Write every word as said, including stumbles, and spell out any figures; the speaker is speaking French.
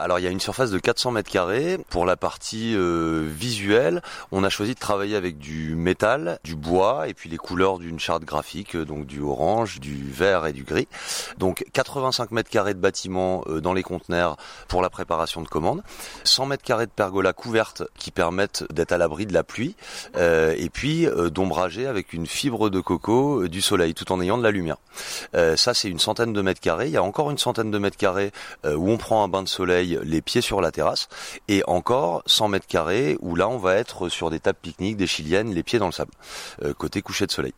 Alors il y a une surface de quatre cents mètres carrés. Pour la partie euh, visuelle, on a choisi de travailler avec du métal, du bois et puis les couleurs d'une charte graphique, donc du orange, du vert et du gris. Donc quatre-vingt-cinq mètres carrés de bâtiment euh, dans les conteneurs pour la préparation de commandes, cent mètres carrés de pergola couverte qui permettent d'être à l'abri de la pluie euh, et puis euh, d'ombrager avec une fibre de coco euh, du soleil tout en ayant de la lumière. Euh, ça c'est une centaine de mètres carrés. Il y a encore une centaine de mètres carrés euh, où on prend un bain de soleil les pieds sur la terrasse et encore cent mètres carrés où là on va être sur des tables pique-nique, des chiliennes, les pieds dans le sable, euh, côté coucher de soleil.